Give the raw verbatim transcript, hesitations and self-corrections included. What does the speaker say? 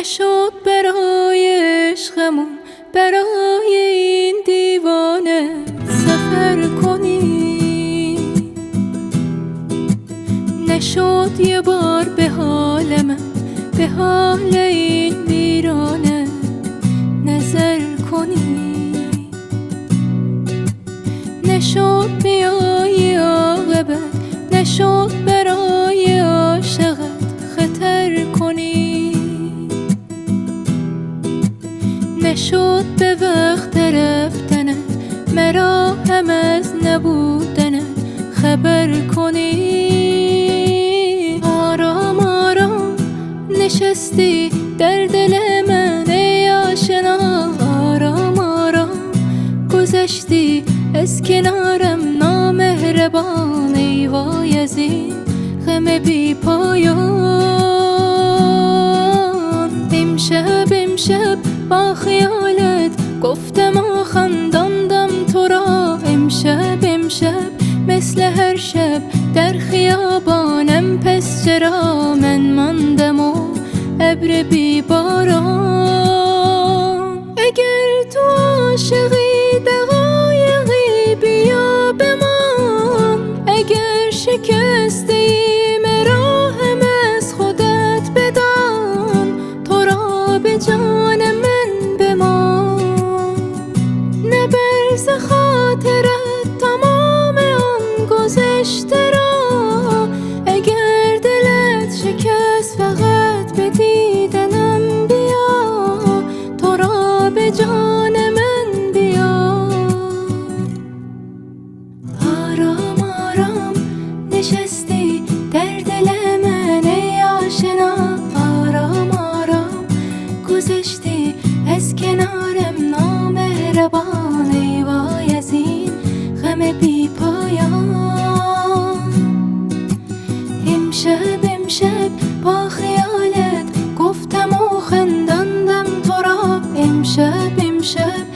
نشد برای عشقمون برای این دیوانه سفر کنی، نشد یه بار به حال من به حال این ویرانه نظر کنی، نشد بیایی عاقبت نشد برای عاشقت خطر کنی، نشد به وقت رفتنت مرا هم از نبودنت خبر کنی. آرام آرام نشستی در دل من ای آشنا، آرام آرام گذشتی از کنارم نامهربان، ای وای از این غم بی پایان. امشب امشب با خیالت گفتم و خنداندم تو را، امشب امشب مثل هر شب در خیابانم، پس چرا من ماندم و ابر بی باران. اگر تو عاشقی دقایقی بیا بمان، اگر شکسته ای مرا هم از خودت بدان، تو را به جان من بمان، نبرز خاطرت تمام آن گذشته را، اگر دلت شکست فقط به دیدنم بیا، تو را به جان من بیا. آرام آرام نشستی در دل من ای آشنا، آرام آرام گذشتی از کنارم نامهربان، ای وای از این غم بی پایان. امشب امشب با خیالت گفتم و خنداندم تو را، امشب امشب